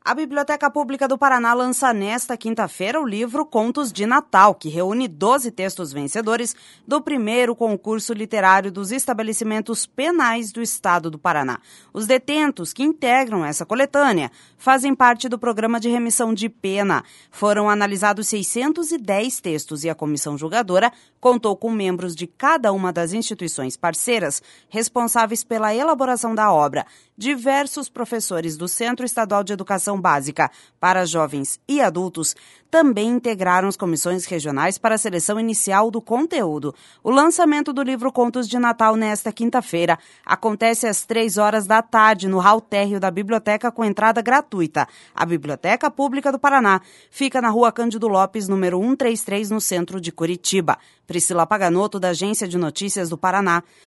A Biblioteca Pública do Paraná lança nesta quinta-feira o livro Contos de Natal, que reúne 12 textos vencedores do primeiro concurso literário dos estabelecimentos penais do estado do Paraná. Os detentos que integram essa coletânea fazem parte do programa de remissão de pena. Foram analisados 610 textos e a comissão julgadora contou com membros de cada uma das instituições parceiras responsáveis pela elaboração da obra. Diversos professores do Centro Estadual de Educação Básica para Jovens e Adultos também integraram as comissões regionais para a seleção inicial do conteúdo. O lançamento do livro Contos de Natal nesta quinta-feira acontece às 15h no hall térreo da biblioteca com entrada gratuita. A Biblioteca Pública do Paraná fica na Rua Cândido Lopes, número 133, no centro de Curitiba. Priscila Paganotto, da Agência de Notícias do Paraná,